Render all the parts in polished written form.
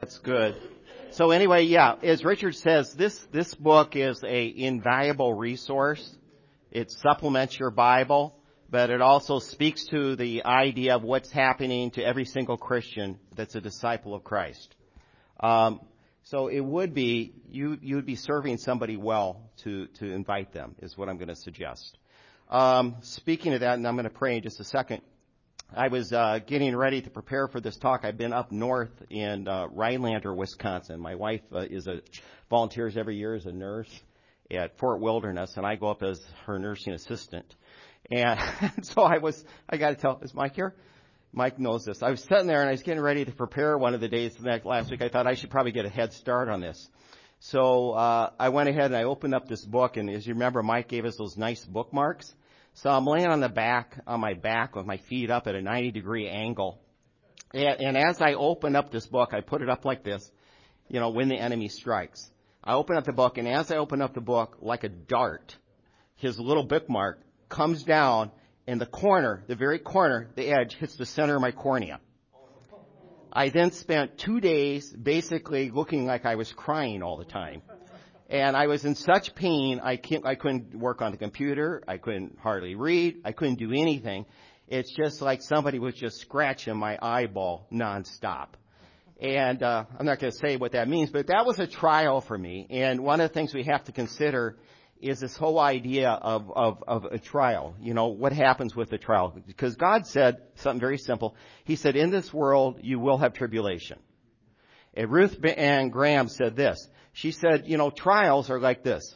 That's good. So anyway, yeah, as Richard says, this book is a invaluable resource. It supplements your Bible, but it also speaks to the idea of what's happening to every single Christian that's a disciple of Christ. So it would be, you'd be serving somebody well to invite them, is what I'm going to suggest. Speaking of that, and I'm going to pray in just a second, I was getting ready to prepare for this talk. I've been up north in Rhinelander, Wisconsin. My wife volunteers every year as a nurse at Fort Wilderness, and I go up as her nursing assistant. And so I got to tell, is Mike here? Mike knows this. I was sitting there and I was getting ready to prepare one of the days last week. I thought I should probably get a head start on this. So I went ahead and I opened up this book, and as you remember, Mike gave us those nice bookmarks. So I'm laying on my back with my feet up at a 90-degree angle. And as I open up this book, I put it up like this, when the enemy strikes. I open up the book, and as I open up the book, like a dart, his little bookmark comes down, and the very corner, the edge, hits the center of my cornea. I then spent 2 days basically looking like I was crying all the time. And I was in such pain, I couldn't work on the computer. I couldn't hardly read. I couldn't do anything. It's just like somebody was just scratching my eyeball nonstop. And I'm not going to say what that means, but that was a trial for me. And one of the things we have to consider is this whole idea of a trial. What happens with the trial? Because God said something very simple. He said, in this world, you will have tribulation. And Ruth Ann Graham said this. She said, trials are like this.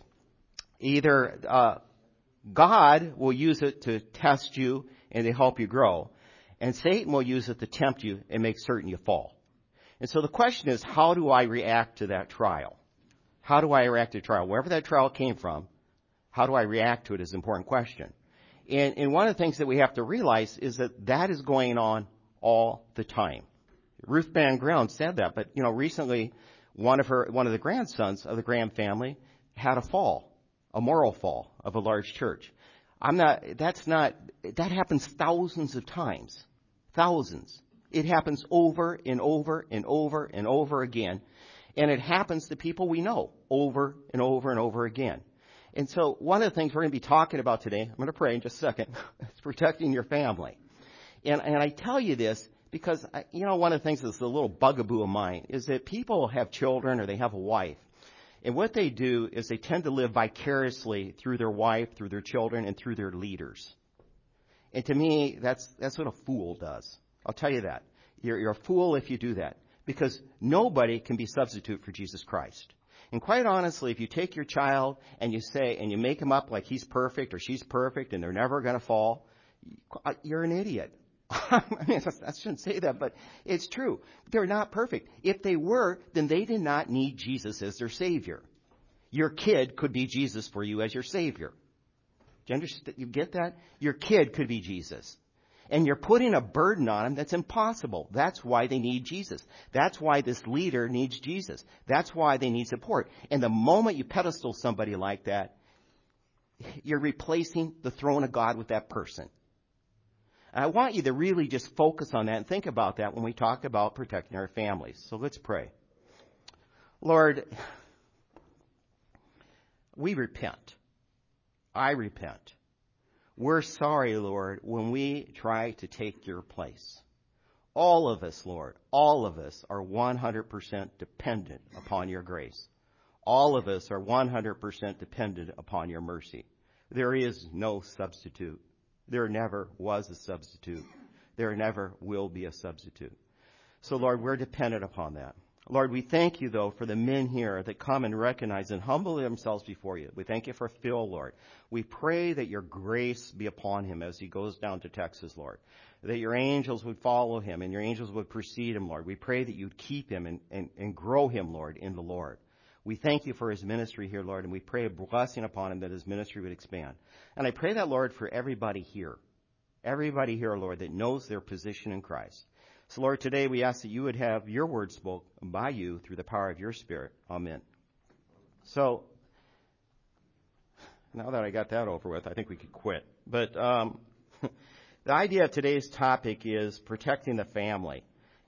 Either God will use it to test you and to help you grow, and Satan will use it to tempt you and make certain you fall. And so the question is, how do I react to that trial? How do I react to trial? Wherever that trial came from, how do I react to it is an important question. And one of the things that we have to realize is that is going on all the time. Ruth Van Graham said that, but recently one of the grandsons of the Graham family had a moral fall of a large church. That happens thousands of times. Thousands. It happens over and over and over and over again. And it happens to people we know over and over and over again. And so one of the things we're going to be talking about today, I'm going to pray in just a second, is protecting your family. And I tell you this because, one of the things that's a little bugaboo of mine is that people have children or they have a wife. And what they do is they tend to live vicariously through their wife, through their children, and through their leaders. And to me, that's what a fool does. I'll tell you that. You're a fool if you do that. Because nobody can be substitute for Jesus Christ. And quite honestly, if you take your child and you make him up like he's perfect or she's perfect and they're never going to fall, you're an idiot. I shouldn't say that, but it's true. They're not perfect. If they were, then they did not need Jesus as their Savior. Your kid could be Jesus for you as your Savior. Do you understand? You get that? Your kid could be Jesus. And you're putting a burden on them that's impossible. That's why they need Jesus. That's why this leader needs Jesus. That's why they need support. And the moment you pedestal somebody like that, you're replacing the throne of God with that person. And I want you to really just focus on that and think about that when we talk about protecting our families. So let's pray. Lord, we repent. I repent. We're sorry, Lord, when we try to take your place. All of us, Lord, all of us are 100% dependent upon your grace. All of us are 100% dependent upon your mercy. There is no substitute. There never was a substitute. There never will be a substitute. So, Lord, we're dependent upon that. Lord, we thank you, though, for the men here that come and recognize and humble themselves before you. We thank you for Phil, Lord. We pray that your grace be upon him as he goes down to Texas, Lord. That your angels would follow him and your angels would precede him, Lord. We pray that you'd keep him and grow him, Lord, in the Lord. We thank you for his ministry here, Lord, and we pray a blessing upon him that his ministry would expand. And I pray that, Lord, for everybody here, Lord, that knows their position in Christ. So, Lord, today we ask that you would have your word spoken by you through the power of your Spirit. Amen. So, now that I got that over with, I think we could quit. But the idea of today's topic is protecting the family.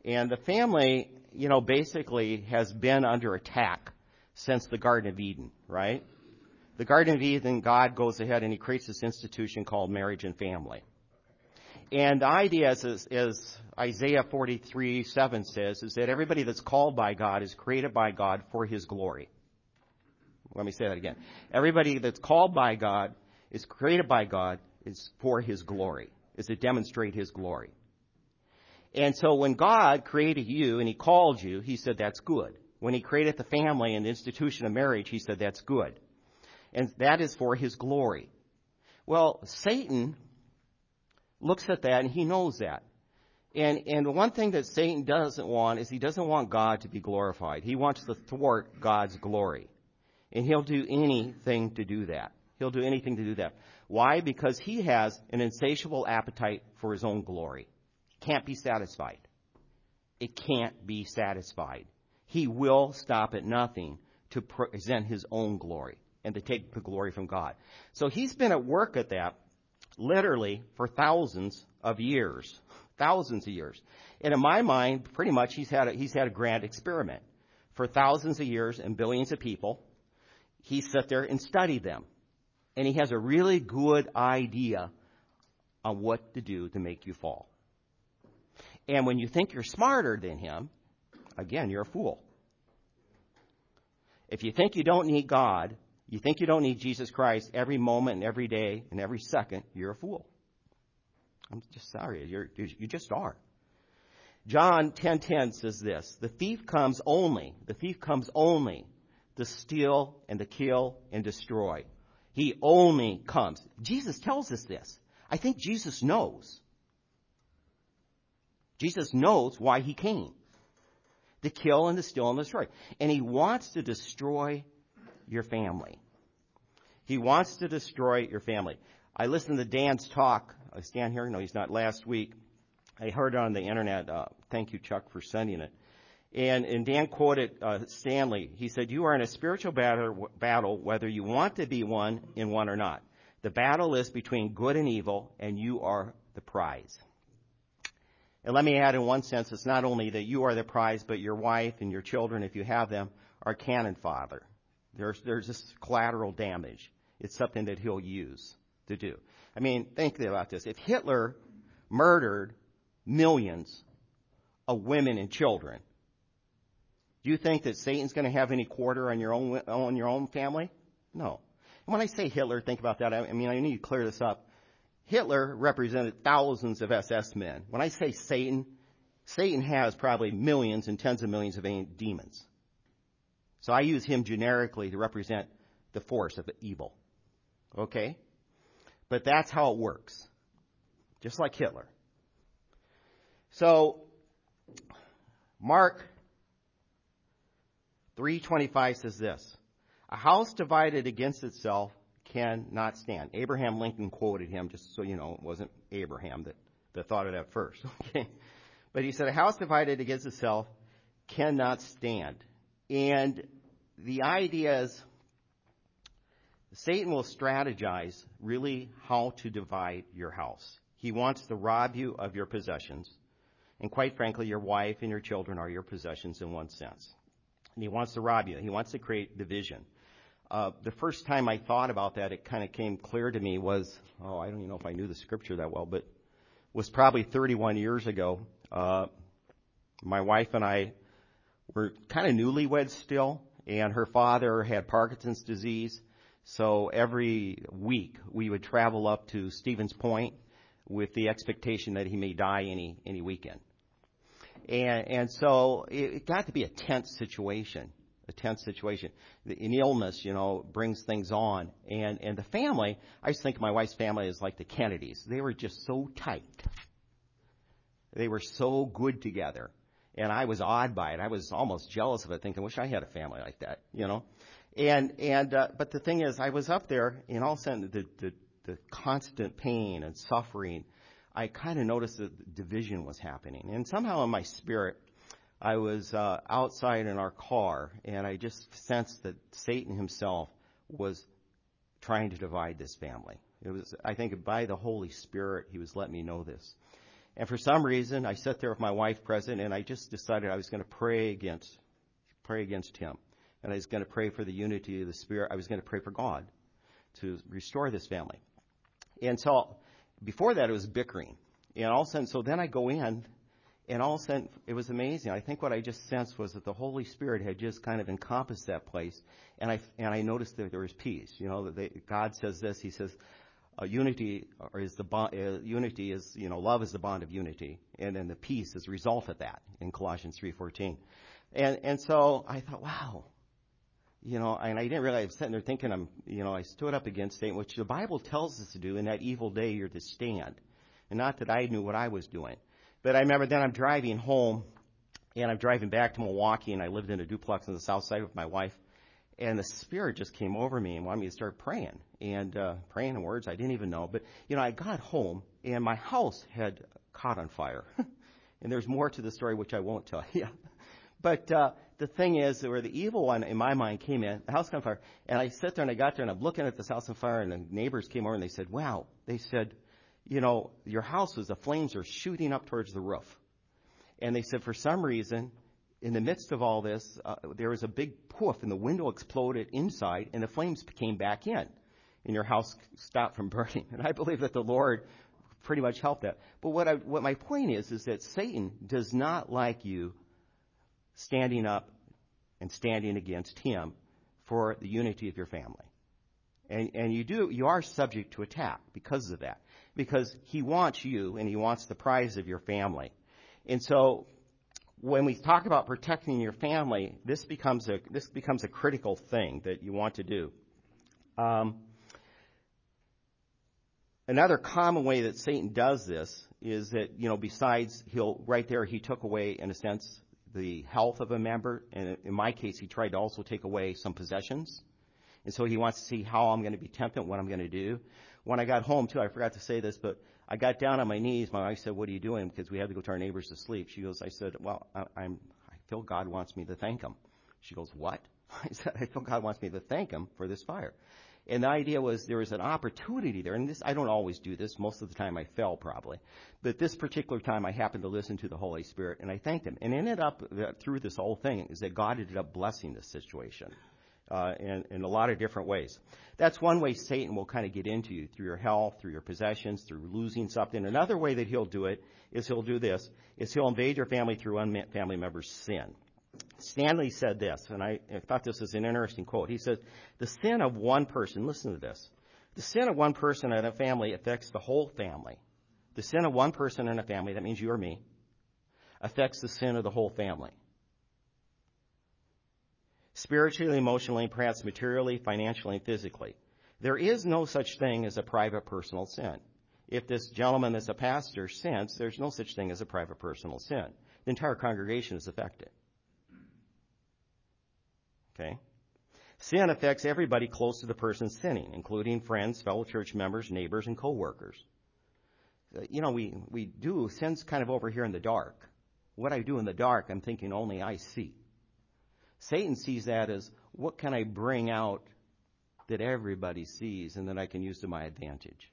And the family, basically has been under attack since the Garden of Eden, right? The Garden of Eden, God goes ahead and he creates this institution called marriage and family. And the idea is Isaiah 43:7 says, is that everybody that's called by God is created by God for his glory. Let me say that again. Everybody that's called by God is created by God is for his glory, is to demonstrate his glory. And so when God created you and he called you, he said that's good. When he created the family and the institution of marriage, he said that's good. And that is for his glory. Well, Satan looks at that and he knows that. And one thing that Satan doesn't want is he doesn't want God to be glorified. He wants to thwart God's glory. And he'll do anything to do that. He'll do anything to do that. Why? Because he has an insatiable appetite for his own glory. Can't be satisfied. It can't be satisfied. He will stop at nothing to present his own glory and to take the glory from God. So he's been at work at that literally for thousands of years. Thousands of years. And in my mind, pretty much he's had a grand experiment. For thousands of years and billions of people, he sat there and studied them. And he has a really good idea on what to do to make you fall. And when you think you're smarter than him, again, you're a fool. If you think you don't need God, you think you don't need Jesus Christ every moment and every day and every second, you're a fool. I'm just sorry. You just are. John 10:10 says this, the thief comes only to steal and to kill and destroy. He only comes. Jesus tells us this. I think Jesus knows. Jesus knows why he came. To kill and to steal and destroy. And he wants to destroy your family. He wants to destroy your family. I listened to Dan's talk. Is Dan here? No, he's not. Last week. I heard it on the internet. Thank you, Chuck, for sending it. And Dan quoted Stanley. He said, you are in a spiritual battle whether you want to be one in one or not. The battle is between good and evil, and you are the prize. And let me add, in one sense, it's not only that you are the prize, but your wife and your children, if you have them, are cannon fodder. There's this collateral damage. It's something that he'll use to do. I mean, think about this. If Hitler murdered millions of women and children, do you think that Satan's going to have any quarter on your own family? No. And when I say Hitler, think about that. I mean, I need to clear this up. Hitler represented thousands of SS men. When I say Satan, Satan has probably millions and tens of millions of demons. So I use him generically to represent the force of evil. Okay? But that's how it works. Just like Hitler. So, Mark 3:25 says this, a house divided against itself cannot stand. Abraham Lincoln quoted him, just so you know, it wasn't Abraham that thought of that first. Okay? But he said, a house divided against itself cannot stand. And the idea is Satan will strategize really how to divide your house. He wants to rob you of your possessions. And quite frankly, your wife and your children are your possessions in one sense. And he wants to rob you. He wants to create division. The first time I thought about that, it kind of came clear to me was, I don't even know if I knew the scripture that well, but was probably 31 years ago. My wife and I were kind of newlyweds still, and her father had Parkinson's disease. So every week we would travel up to Stevens Point with the expectation that he may die any weekend. And so it got to be a tense situation. An illness, brings things on. And the family, I just think my wife's family is like the Kennedys. They were just so tight. They were so good together. And I was awed by it. I was almost jealous of it, thinking, I wish I had a family like that, But the thing is, I was up there, and all of a sudden, the constant pain and suffering, I kind of noticed that division was happening. And somehow in my spirit, I was outside in our car, and I just sensed that Satan himself was trying to divide this family. It was, I think, by the Holy Spirit, he was letting me know this. And for some reason, I sat there with my wife present, and I just decided I was going to pray against him. And I was going to pray for the unity of the Spirit. I was going to pray for God to restore this family. And so before that, it was bickering. And all of a sudden, so then I go in, and all of a sudden, it was amazing. I think what I just sensed was that the Holy Spirit had just kind of encompassed that place. And I noticed that there was peace. You know, God says this. He says, unity is the bond. Unity is, love is the bond of unity, and then the peace is a result of that in Colossians 3:14. And so I thought, wow, and I didn't realize I was sitting there thinking I stood up against Satan, which the Bible tells us to do. In that evil day, you're to stand, and not that I knew what I was doing, but I remember then I'm driving home, and I'm driving back to Milwaukee, and I lived in a duplex on the south side with my wife. And the Spirit just came over me and wanted me to start praying. And praying in words I didn't even know. But, I got home, and my house had caught on fire. And there's more to the story, which I won't tell you. But the thing is, where the evil one in my mind came in, the house caught on fire. And I sat there, and I got there, and I'm looking at this house on fire, and the neighbors came over, and they said, wow. They said, your house the flames are shooting up towards the roof. And they said, for some reason, in the midst of all this, there was a big poof, and the window exploded inside, and the flames came back in, and your house stopped from burning. And I believe that the Lord pretty much helped that. But what my point is that Satan does not like you standing up and standing against him for the unity of your family. And you are subject to attack because of that, because he wants you, and he wants the prize of your family. And so, when we talk about protecting your family, this becomes a critical thing that you want to do. Another common way that Satan does this is that, besides he took away, in a sense, the health of a member. And in my case, he tried to also take away some possessions. And so he wants to see how I'm going to be tempted, what I'm going to do. When I got home, too, I forgot to say this, but I got down on my knees. My wife said, what are you doing? Because we had to go to our neighbors to sleep. I said, well, I feel God wants me to thank him. She goes, what? I said, I feel God wants me to thank him for this fire. And the idea was there was an opportunity there. And I don't always do this. Most of the time I fell probably. But this particular time I happened to listen to the Holy Spirit, and I thanked him. And ended up, through this whole thing, is that God ended up blessing this situation. In a lot of different ways. That's one way Satan will kind of get into you, through your health, through your possessions, through losing something. Another way that he'll do it is he'll invade your family through one family member's sin. Stanley said this, and I thought this was an interesting quote. He said, the sin of one person, listen to this, the sin of one person in a family affects the whole family. The sin of one person in a family, that means you or me, affects the sin of the whole family. Spiritually, emotionally, perhaps materially, financially, and physically. There is no such thing as a private personal sin. If this gentleman that's a pastor sins, there's no such thing as a private personal sin. The entire congregation is affected. Okay? Sin affects everybody close to the person sinning, including friends, fellow church members, neighbors, and co-workers. We do, sin's kind of over here in the dark. What I do in the dark, I'm thinking only I see. Satan sees that as, what can I bring out that everybody sees and that I can use to my advantage?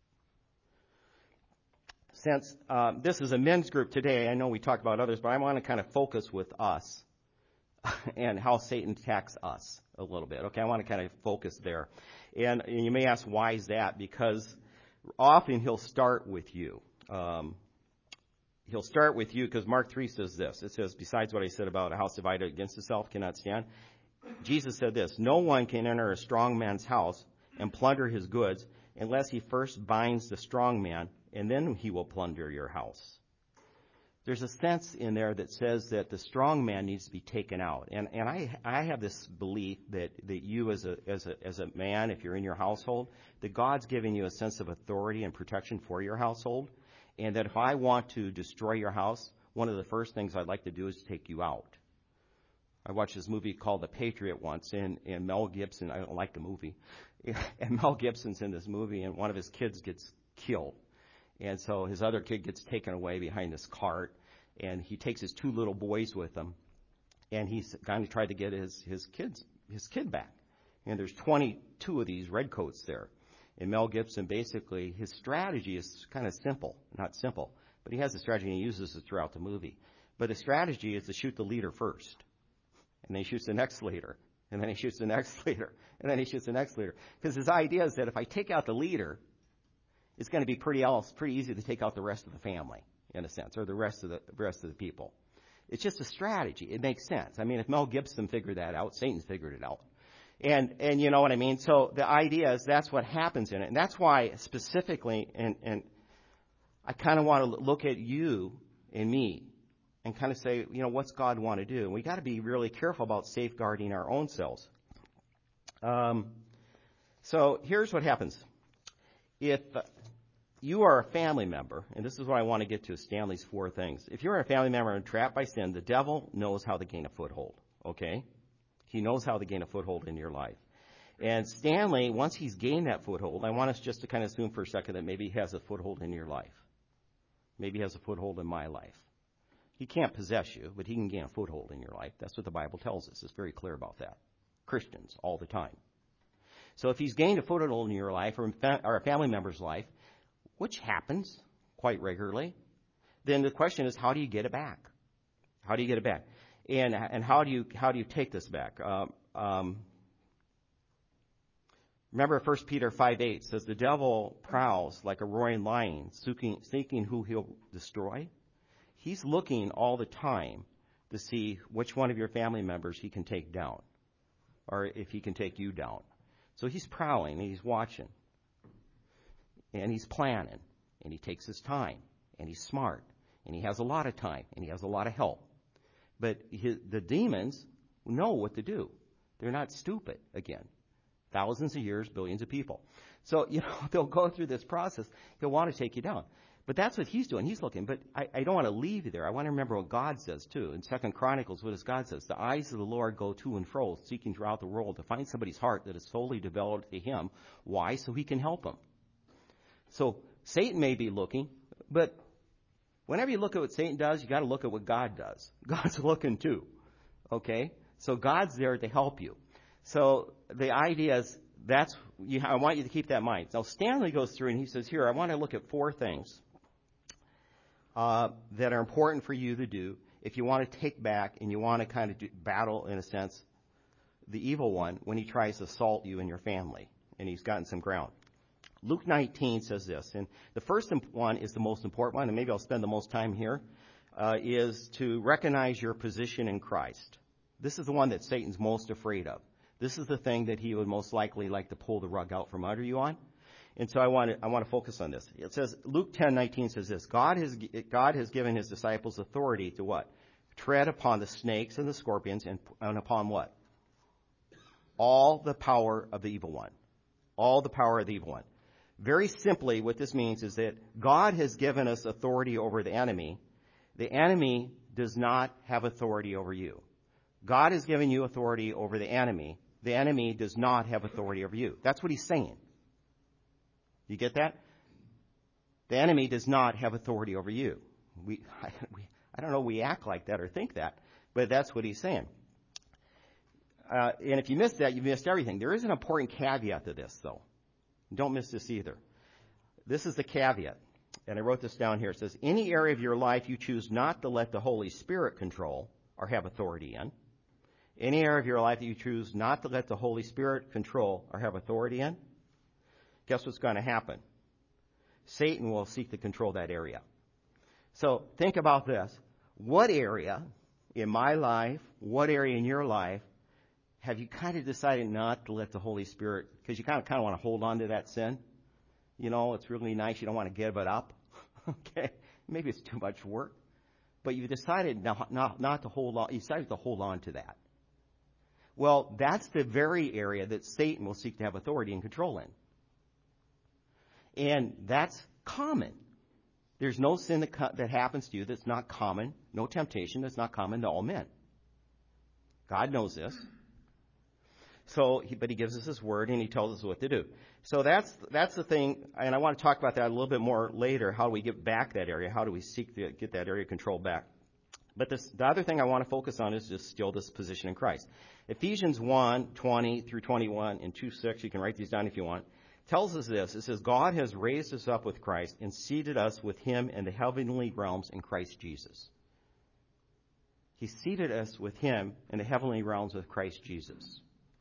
Since this is a men's group today, I know we talked about others, but I want to kind of focus with us and how Satan attacks us a little bit. Okay, I want to kind of focus there. And you may ask, why is that? Because often he'll start with you. He'll start with you because Mark 3 says this. It says, besides what I said about a house divided against itself cannot stand, Jesus said this, no one can enter a strong man's house and plunder his goods unless he first binds the strong man, and then he will plunder your house. There's a sense in there that says that the strong man needs to be taken out. And I have this belief that you as a man, if you're in your household, that God's giving you a sense of authority and protection for your household. And that if I want to destroy your house, one of the first things I'd like to do is take you out. I watched this movie called The Patriot once, and Mel Gibson, I don't like the movie, and Mel Gibson's in this movie, and one of his kids gets killed. And so his other kid gets taken away behind this cart, and he takes his two little boys with him, and he's kind of tried to get his kid back. And there's 22 of these redcoats there. And Mel Gibson, basically, his strategy is kind of simple, not simple. But he has a strategy, and he uses it throughout the movie. But the strategy is to shoot the leader first. And then he shoots the next leader. And then he shoots the next leader. And then he shoots the next leader. Because his idea is that if I take out the leader, it's going to be pretty easy to take out the rest of the family, in a sense, or the rest of the people. It's just a strategy. It makes sense. I mean, if Mel Gibson figured that out, Satan's figured it out. And you know what I mean? So the idea is that's what happens in it. And that's why specifically, and I kind of want to look at you and me and kind of say, you know, what's God want to do? And we got to be really careful about safeguarding our own selves. So here's what happens. If you are a family member, and this is what I want to get to, Stanley's 4 things. If you're a family member and trapped by sin, the devil knows how to gain a foothold, okay? He knows how to gain a foothold in your life. And Stanley, once he's gained that foothold, I want us just to kind of assume for a second that maybe he has a foothold in your life. Maybe he has a foothold in my life. He can't possess you, but he can gain a foothold in your life. That's what the Bible tells us. It's very clear about that. Christians, all the time. So if he's gained a foothold in your life or a family member's life, which happens quite regularly, then the question is, how do you get it back? How do you get it back? And how do you take this back? Remember 1 Peter 5:8 says, the devil prowls like a roaring lion, seeking who he'll destroy. He's looking all the time to see which one of your family members he can take down, or if he can take you down. So he's prowling, and he's watching, and he's planning, and he takes his time, and he's smart, and he has a lot of time, and he has a lot of help. But the demons know what to do. They're not stupid, again. Thousands of years, billions of people. So, you know, they'll go through this process. He'll want to take you down. But that's what he's doing. He's looking. But I don't want to leave you there. I want to remember what God says, too. In 2 Chronicles, what does God says? The eyes of the Lord go to and fro, seeking throughout the world to find somebody's heart that is solely devoted to him. Why? So he can help them. So Satan may be looking, but whenever you look at what Satan does, you got to look at what God does. God's looking too. Okay? So God's there to help you. So the idea is I want you to keep that in mind. Now Stanley goes through and he says, here, I want to look at 4 things that are important for you to do if you want to take back and you want to kind of battle, in a sense, the evil one when he tries to assault you and your family, and he's gotten some ground. Luke 19 says this, and the first one is the most important one, and maybe I'll spend the most time here, is to recognize your position in Christ. This is the one that Satan's most afraid of. This is the thing that he would most likely like to pull the rug out from under you on. And so I want to focus on this. It says, Luke 10:19 says this, God has given his disciples authority to what? Tread upon the snakes and the scorpions and upon what? All the power of the evil one. All the power of the evil one. Very simply, what this means is that God has given us authority over the enemy. The enemy does not have authority over you. God has given you authority over the enemy. The enemy does not have authority over you. That's what he's saying. You get that? The enemy does not have authority over you. I don't know, we act like that or think that, but that's what he's saying. And if you missed that, you missed everything. There is an important caveat to this, though. Don't miss this either. This is the caveat. And I wrote this down here. It says, any area of your life you choose not to let the Holy Spirit control or have authority in, any area of your life that you choose not to let the Holy Spirit control or have authority in, guess what's going to happen? Satan will seek to control that area. So think about this. What area in my life, what area in your life, have you kind of decided not to let the Holy Spirit, because you kind of want to hold on to that sin? You know, it's really nice. You don't want to give it up. Okay? Maybe it's too much work. But you've decided not to hold on. You decided to hold on to that. Well, that's the very area that Satan will seek to have authority and control in. And that's common. There's no sin that happens to you that's not common, no temptation that's not common to all men. God knows this. But he gives us his word and he tells us what to do. So that's the thing, and I want to talk about that a little bit more later. How do we get back that area? How do we seek to get that area controlled back? But the other thing I want to focus on is just still this position in Christ. Ephesians 1:20 through 21 and 2:6, you can write these down if you want, tells us this. It says, God has raised us up with Christ and seated us with him in the heavenly realms in Christ Jesus. He seated us with him in the heavenly realms with Christ Jesus.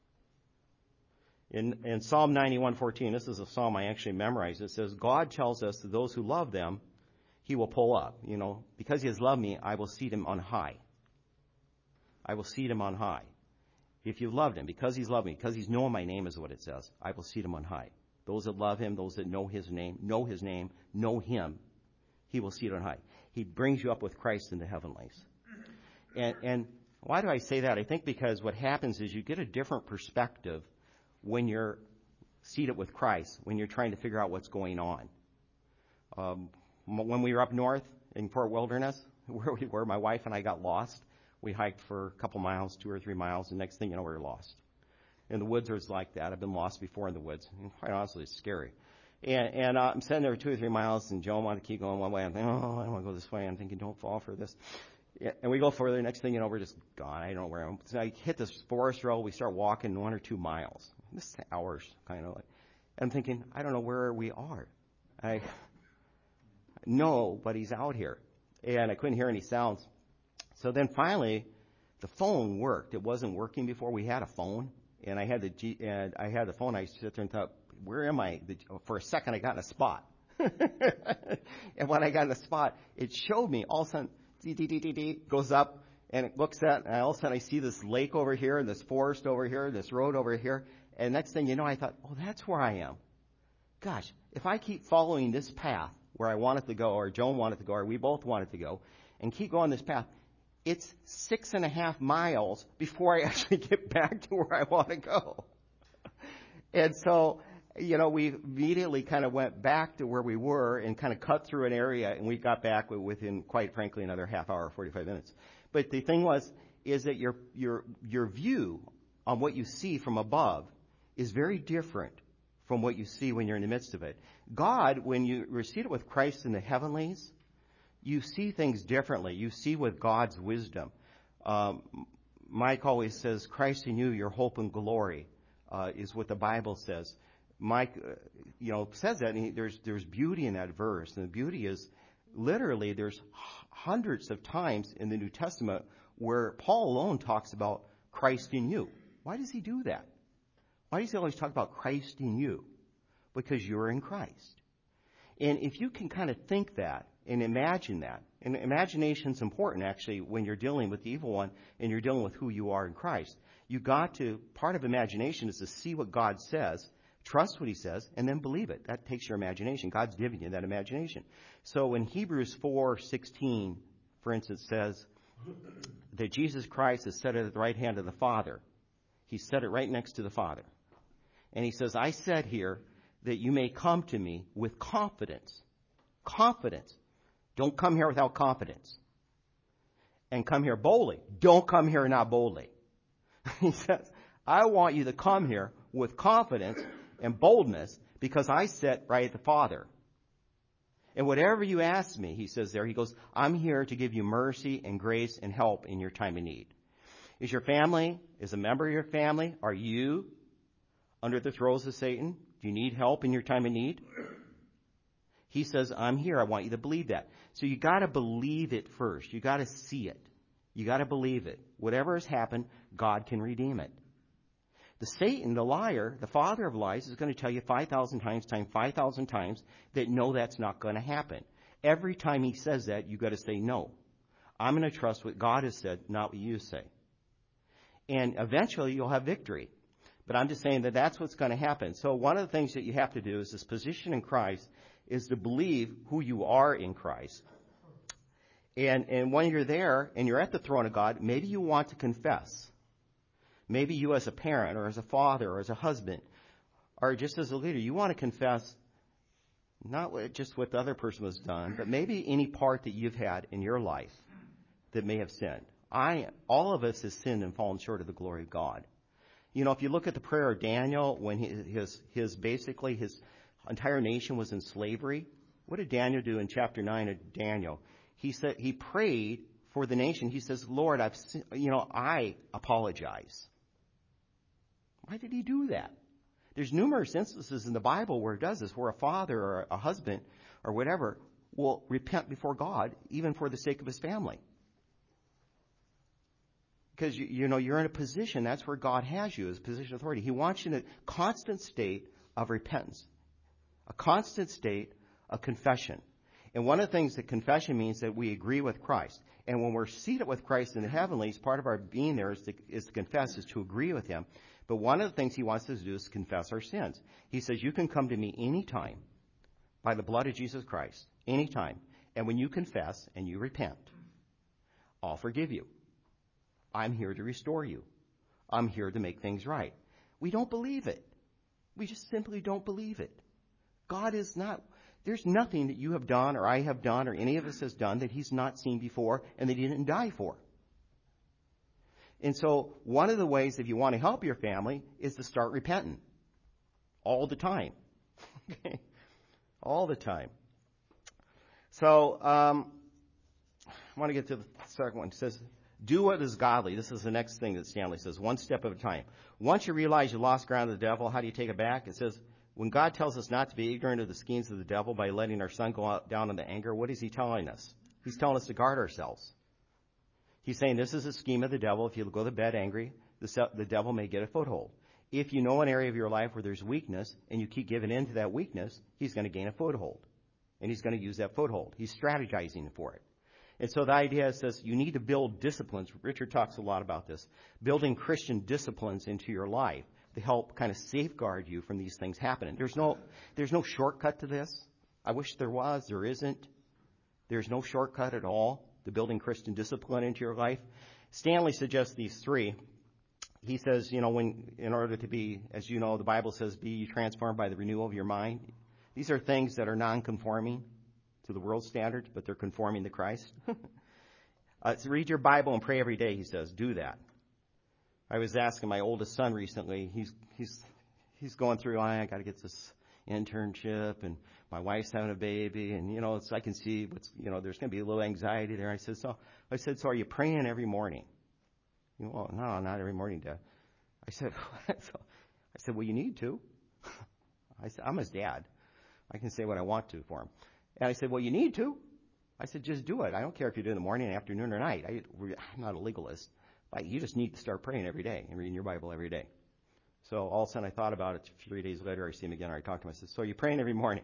In Psalm 91:14, this is a psalm I actually memorized. It says, God tells us that those who love them, he will pull up. Because he has loved me, I will seat him on high. I will seat him on high. If you've loved him, because he's loved me, because he's known my name is what it says, I will seat him on high. Those that love him, those that know his name, know him, he will seat on high. He brings you up with Christ in the heavenlies. And why do I say that? I think because what happens is you get a different perspective when you're seated with Christ, when you're trying to figure out what's going on. When we were up north in Fort Wilderness, where we were, my wife and I got lost. We hiked for a couple miles, 2 or 3 miles, and next thing you know, we were lost. And the woods are like that. I've been lost before in the woods. And quite honestly, it's scary. And I'm sitting there 2 or 3 miles, and Joan wanted to keep going one way. I'm thinking, I don't want to go this way. I'm thinking, don't fall for this. Yeah, and we go further. Next thing you know, we're just gone. I don't know where I'm. So I hit this forest road. We start walking 1 or 2 miles. This is hours, kind of like. And I'm thinking, I don't know where we are. Nobody's out here. And I couldn't hear any sounds. So then finally, the phone worked. It wasn't working before. We had a phone. And I had the phone. I sit there and thought, where am I? For a second, I got in a spot. And when I got in a spot, it showed me all of a sudden, goes up, and it looks at, and all of a sudden I see this lake over here, and this forest over here, and this road over here. And next thing you know, I thought, oh, that's where I am. Gosh, if I keep following this path where I wanted to go, or Joan wanted to go, or we both wanted to go, and keep going this path, it's 6.5 miles before I actually get back to where I want to go. And so, we immediately kind of went back to where we were and kind of cut through an area, and we got back within, quite frankly, another half hour, 45 minutes. But the thing is that your view on what you see from above is very different from what you see when you're in the midst of it. God, when you're seated with Christ in the heavenlies, you see things differently. You see with God's wisdom. Mike always says, Christ in you, your hope and glory, is what the Bible says. Mike, says that, and there's beauty in that verse. And the beauty is, literally, there's hundreds of times in the New Testament where Paul alone talks about Christ in you. Why does he do that? Why does he always talk about Christ in you? Because you're in Christ. And if you can kind of think that and imagine that, and imagination's important actually when you're dealing with the evil one and you're dealing with who you are in Christ. Part of imagination is to see what God says, trust what he says, and then believe it. That takes your imagination. God's giving you that imagination. So in Hebrews 4:16, for instance, says that Jesus Christ is set at the right hand of the Father. He's set it right next to the Father. And he says, I said here that you may come to me with confidence. Confidence. Don't come here without confidence. And come here boldly. Don't come here not boldly. He says, I want you to come here with confidence and boldness because I sit right at the Father. And whatever you ask me, he says there, he goes, I'm here to give you mercy and grace and help in your time of need. Is your family, is a member of your family, are you under the throes of Satan? Do you need help in your time of need? He says, I'm here. I want you to believe that. So you got to believe it first. You got to see it. You got to believe it. Whatever has happened, God can redeem it. The Satan, the liar, the father of lies, is going to tell you 5,000 times, 5,000 times that no, that's not going to happen. Every time he says that, you got to say no. I'm going to trust what God has said, not what you say. And eventually you'll have victory. But I'm just saying that that's what's going to happen. So one of the things that you have to do is this position in Christ is to believe who you are in Christ. And when you're there and you're at the throne of God, maybe you want to confess. Maybe you as a parent or as a father or as a husband or just as a leader, you want to confess not just what the other person has done, but maybe any part that you've had in your life that may have sinned. All of us have sinned and fallen short of the glory of God. If you look at the prayer of Daniel, when his entire nation was in slavery, what did Daniel do in chapter 9 of Daniel? He said he prayed for the nation. He says, Lord, I apologize. Why did he do that? There's numerous instances in the Bible where it does this, where a father or a husband or whatever will repent before God, even for the sake of his family. Because, you're in a position, that's where God has you, as a position of authority. He wants you in a constant state of repentance, a constant state of confession. And one of the things that confession means that we agree with Christ. And when we're seated with Christ in the heavenlies, part of our being there is to confess, is to agree with him. But one of the things he wants us to do is confess our sins. He says, you can come to me anytime by the blood of Jesus Christ, anytime. And when you confess and you repent, I'll forgive you. I'm here to restore you. I'm here to make things right. We don't believe it. We just simply don't believe it. God is not, there's nothing that you have done or I have done or any of us has done that he's not seen before and that he didn't die for. And so one of the ways, if you want to help your family, is to start repenting all the time. Okay? All the time. So I want to get to the second one. It says, do what is godly. This is the next thing that Stanley says, one step at a time. Once you realize you lost ground to the devil, how do you take it back? It says, when God tells us not to be ignorant of the schemes of the devil by letting our sun go down in the anger, what is he telling us? He's telling us to guard ourselves. He's saying this is a scheme of the devil. If you go to bed angry, the devil may get a foothold. If you know an area of your life where there's weakness and you keep giving in to that weakness, he's going to gain a foothold. And he's going to use that foothold. He's strategizing for it. And so the idea says you need to build disciplines. Richard talks a lot about this. Building Christian disciplines into your life to help kind of safeguard you from these things happening. There's no shortcut to this. I wish there was. There isn't. There's no shortcut at all to building Christian discipline into your life. Stanley suggests these three. He says, in order to be, as you know, the Bible says, be transformed by the renewal of your mind. These are things that are non-conforming to the world's standards, but they're conforming to Christ. So read your Bible and pray every day, he says. Do that. I was asking my oldest son recently. He's going through, I got to get this internship, and my wife's having a baby, and I can see there's going to be a little anxiety there. I said, so are you praying every morning? Well, no, not every morning, Dad. I said, well, you need to. I said, I'm his dad. I can say what I want to for him. And I said, well, you need to. I said, just do it. I don't care if you do it in the morning, afternoon, or night. I'm not a legalist. You just need to start praying every day and reading your Bible every day. So all of a sudden I thought about it. 3 days later, I see him again, or I talked to him. I said, so you're praying every morning.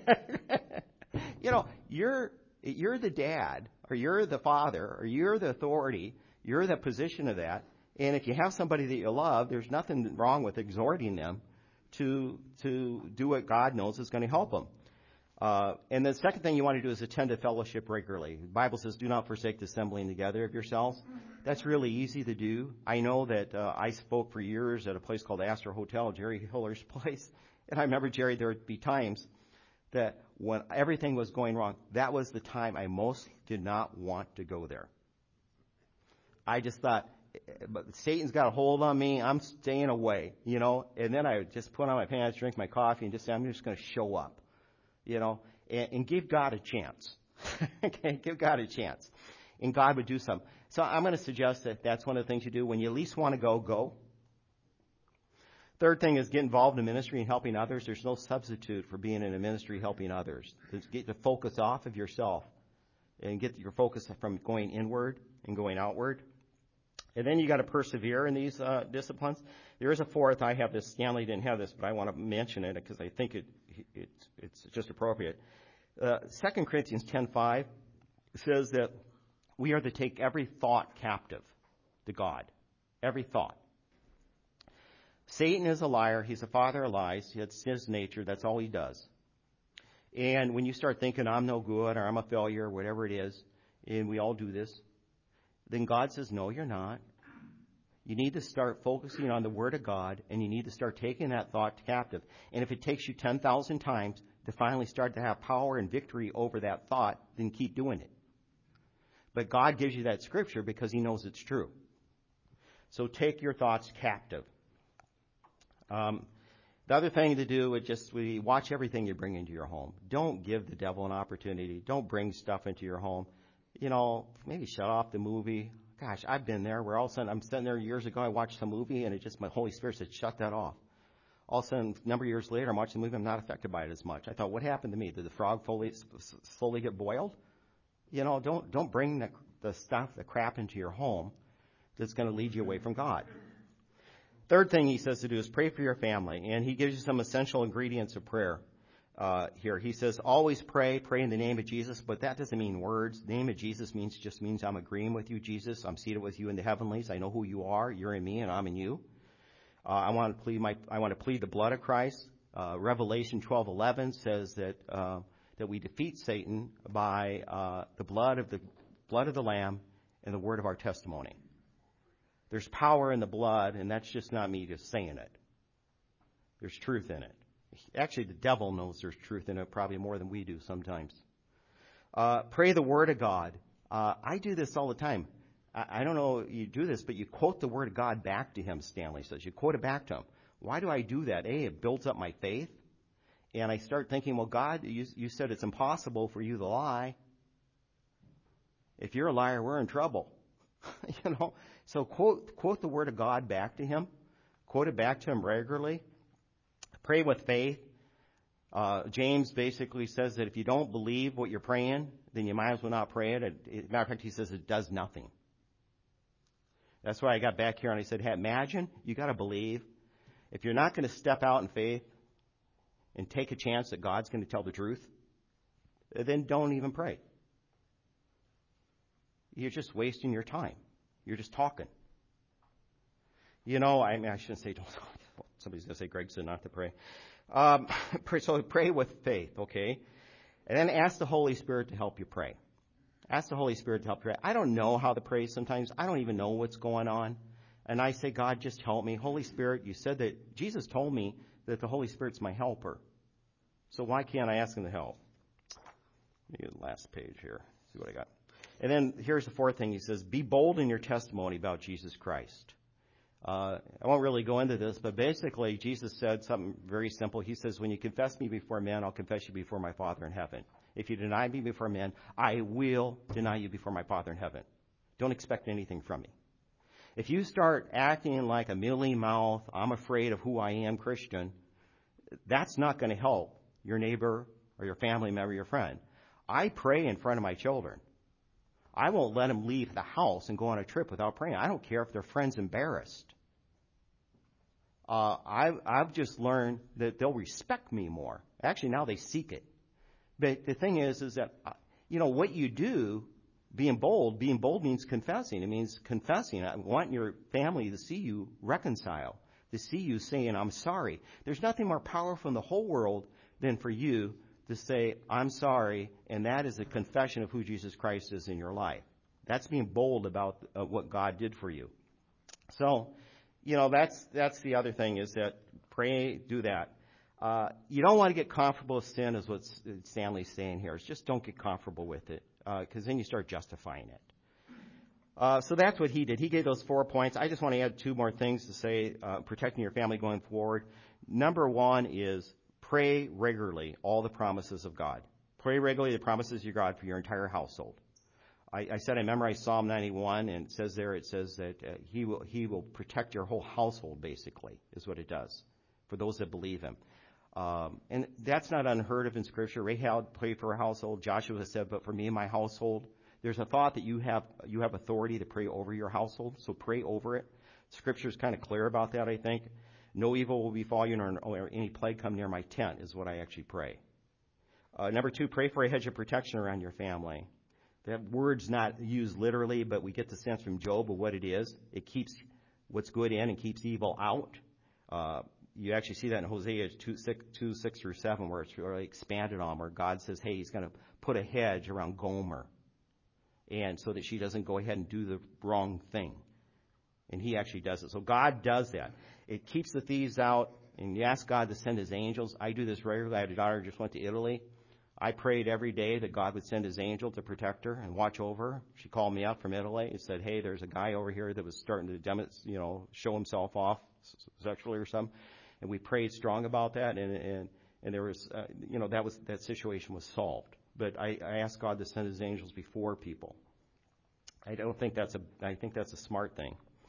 You're the dad, or you're the father, or you're the authority. You're the position of that. And if you have somebody that you love, there's nothing wrong with exhorting them to do what God knows is going to help them. And the second thing you want to do is attend a fellowship regularly. The Bible says, do not forsake the assembling together of yourselves. That's really easy to do. I know that I spoke for years at a place called Astor Hotel, Jerry Hiller's place. And I remember, Jerry, there would be times that when everything was going wrong, that was the time I most did not want to go there. I just thought, but Satan's got a hold on me. I'm staying away, And then I would just put on my pants, drink my coffee, and just say, I'm just going to show up. And give God a chance. Okay, give God a chance. And God would do something. So I'm going to suggest that that's one of the things you do. When you least want to go. Third thing is get involved in ministry and helping others. There's no substitute for being in a ministry helping others. Get the focus off of yourself and get your focus from going inward and going outward. And then you got to persevere in these disciplines. There is a fourth. I have this. Stanley didn't have this, but I want to mention it because I think it's just appropriate. 2 Corinthians 10:5 says that we are to take every thought captive to God. Every thought. Satan is a liar. He's a father of lies. It's his nature. That's all he does. And when you start thinking, I'm no good, or I'm a failure, or whatever it is, and we all do this, then God says, no, you're not. You need to start focusing on the Word of God, and you need to start taking that thought captive. And if it takes you 10,000 times to finally start to have power and victory over that thought, then keep doing it. But God gives you that scripture because he knows it's true. So take your thoughts captive. The other thing to do is we watch everything you bring into your home. Don't give the devil an opportunity. Don't bring stuff into your home. Maybe shut off the movie. Gosh, I've been there where all of a sudden I'm sitting there years ago, I watched some movie and my Holy Spirit said, shut that off. All of a sudden, a number of years later, I'm watching the movie, I'm not affected by it as much. I thought, what happened to me? Did the frog slowly get boiled? You know, don't bring the stuff, the crap into your home that's going to lead you away from God. Third thing he says to do is pray for your family, and he gives you some essential ingredients of prayer here. He says, always pray in the name of Jesus, but that doesn't mean words. The name of Jesus just means I'm agreeing with you, Jesus. I'm seated with you in the heavenlies. I know who you are. You're in me, and I'm in you. I want to plead the blood of Christ. Revelation 12:11 says that we defeat Satan by the blood of the Lamb and the word of our testimony. There's power in the blood, and that's just not me just saying it. There's truth in it. Actually, the devil knows there's truth in it probably more than we do sometimes. Pray the word of God. I do this all the time. I don't know you do this, but you quote the word of God back to him, Stanley says. You quote it back to him. Why do I do that? It builds up my faith. And I start thinking, well, God, you said it's impossible for you to lie. If you're a liar, we're in trouble. You know? So quote the word of God back to him. Quote it back to him regularly. Pray with faith. James basically says that if you don't believe what you're praying, then you might as well not pray it. As a matter of fact, he says it does nothing. That's why I got back here and I said, hey, imagine, you got to believe. If you're not going to step out in faith and take a chance that God's going to tell the truth, then don't even pray. You're just wasting your time. You're just talking. You know, I shouldn't say don't. Somebody's going to say Greg said not to pray. So pray with faith, okay? And then ask the Holy Spirit to help you pray. Ask the Holy Spirit to help you pray. I don't know how to pray sometimes. I don't even know what's going on. And I say, God, just help me. Holy Spirit, you said that Jesus told me that the Holy Spirit's my helper. So why can't I ask him to help? Let me get the last page here. See what I got. And then here's the fourth thing. He says, be bold in your testimony about Jesus Christ. I won't really go into this, but basically Jesus said something very simple. He says, when you confess me before men, I'll confess you before my Father in heaven. If you deny me before men, I will deny you before my Father in heaven. Don't expect anything from me. If you start acting like a mealy-mouthed, I'm afraid of who I am Christian, that's not going to help your neighbor or your family member, your friend. I pray in front of my children. I won't let them leave the house and go on a trip without praying. I don't care if their friend's embarrassed. I've just learned that they'll respect me more. Actually, now they seek it. But the thing is that, what you do, being bold means confessing. It means confessing. I want your family to see you reconcile, to see you saying, I'm sorry. There's nothing more powerful in the whole world than for you to say, I'm sorry, and that is a confession of who Jesus Christ is in your life. That's being bold about what God did for you. So, that's the other thing is that pray, do that. You don't want to get comfortable with sin is what Stanley's saying here. It's just don't get comfortable with it because then you start justifying it. So that's what he did. He gave those 4 points. I just want to add 2 more things to say, protecting your family going forward. Number 1 is pray regularly all the promises of God. Pray regularly the promises of God for your entire household. I said I memorized Psalm 91, and it says that he will protect your whole household, basically, is what it does, for those that believe him. And that's not unheard of in Scripture. Rahab prayed for her household. Joshua said, but for me and my household, there's a thought that you have authority to pray over your household, so pray over it. Scripture is kind of clear about that, I think. No evil will befall you, nor any plague come near my tent, is what I actually pray. Number 2, pray for a hedge of protection around your family. That word's not used literally, but we get the sense from Job of what it is. It keeps what's good in and keeps evil out. You actually see that in Hosea 2:6-7, where it's really expanded on, where God says, hey, he's going to put a hedge around Gomer, and so that she doesn't go ahead and do the wrong thing. And he actually does it. So God does that. It keeps the thieves out, and you ask God to send his angels. I do this regularly. I had a daughter who just went to Italy. I prayed every day that God would send his angel to protect her and watch over her. She called me up from Italy and said, hey, there's a guy over here that was starting to show himself off sexually or something. And we prayed strong about that, and there was, that situation was solved. But I asked God to send his angels before people. I think that's a smart thing.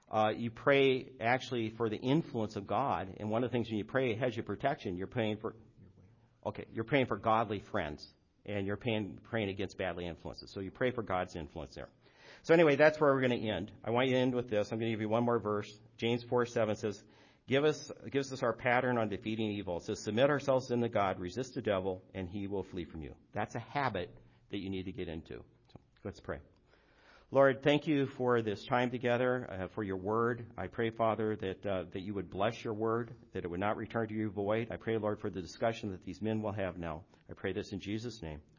You pray actually for the influence of God. And one of the things when you pray a hedge of protection, you're praying for godly friends. And you're praying against badly influences. So you pray for God's influence there. So anyway, that's where we're going to end. I want you to end with this. I'm going to give you one more verse. James 4:7 says, gives us our pattern on defeating evil. It says, submit ourselves unto God, resist the devil, and he will flee from you. That's a habit that you need to get into. So let's pray. Lord, thank you for this time together, for your word. I pray, Father, that you would bless your word, that it would not return to you void. I pray, Lord, for the discussion that these men will have now. I pray this in Jesus' name.